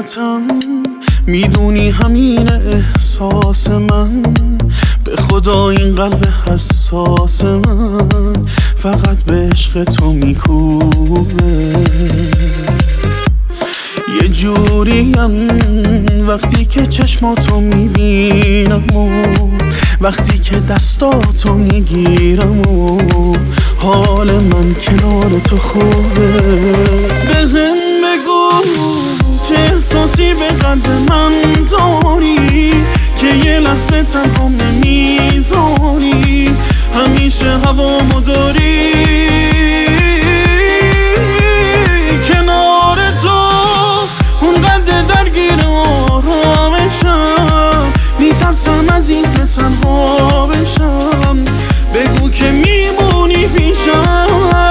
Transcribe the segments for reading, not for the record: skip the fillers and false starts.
حقیقتم میدونی همین احساس من، به خدا این قلب حساس من فقط به عشق تو میکوبه. یه جوریم وقتی که چشماتو میبینم و وقتی که دستاتو میگیرم و حال من کنار تو خوبه. بهم بگو چه احساسی به قلب من داری که یه لحظه تنها نمیذاری، همیشه هوامو داری کنار تو، اونقدر درگیر آرامشم، میترسم از این که تنها بشم، بگو که میمونی پیشم.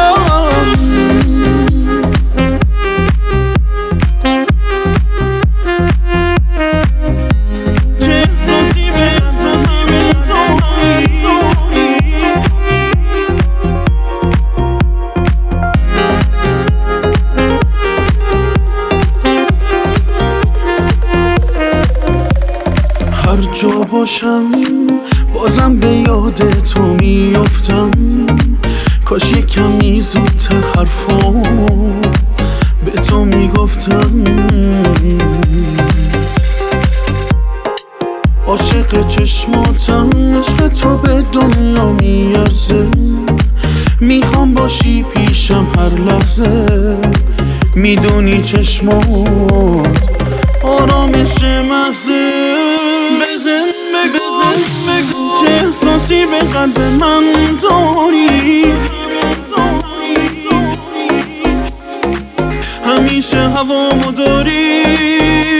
هر جا باشم بازم به یاد تو میافتم، کاش یه کمی زودتر حرفام به تو میگفتم. عاشق چشماتم، عشق تو به دنیا میارزه، میخوام باشی پیشم هر لحظه، میدونی چشمات آرامش محضه. بگو چه احساسی به قلب من داری، همیشه هوامو داری